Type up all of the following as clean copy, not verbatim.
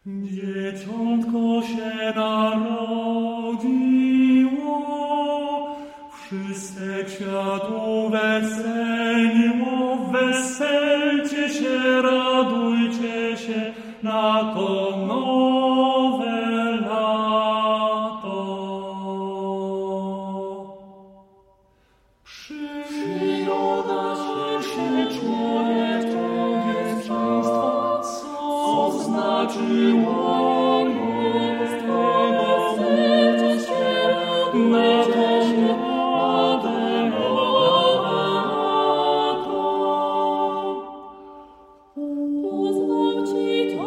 Dzieciątko się narodziło, wszystek światu weseliło. Weselcie się, radujcie się na to nowe lato. Przyroda się czuje, to jest państwo, co znaczyło jest weselcie się, na to nowe lato. Poznam ci to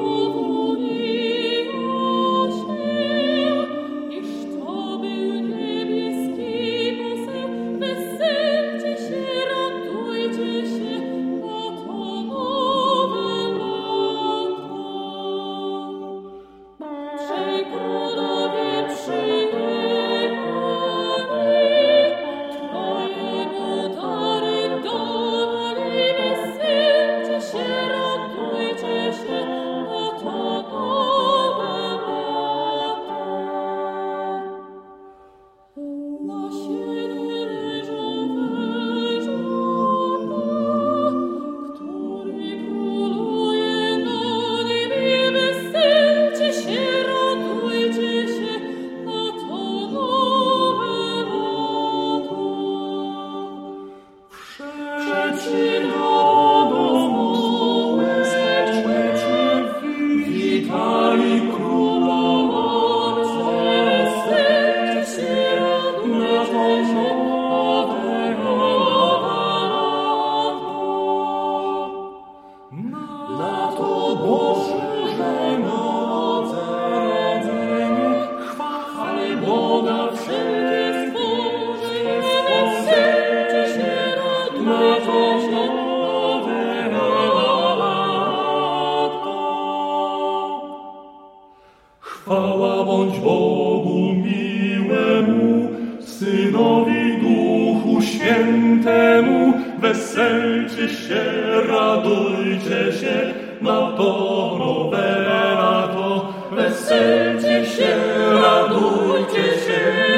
iż to był niebieski poseł. Weselcie się, radujcie się na to nowe lato. Trzej królowie przyjechali, troje mu dary dali. Weselcie się, radujcie się na to nowe lato. Na siedle leżą wężowie, który króluje na niebie. Weselcie się, radujcie się na to nowe lato. Witali królowie, Weselcie się, na to nowe lato. Lato Boże Narodzenie, chwali Boga wszelkie stworzenie. weselcie się, Na to radujcie się. nowe lato. Chwała bądź Bogu miłemu, Synowi, Duchu Świętemu. Weselcie się, radujcie się na to nowe lato. Weselcie się, radujcie się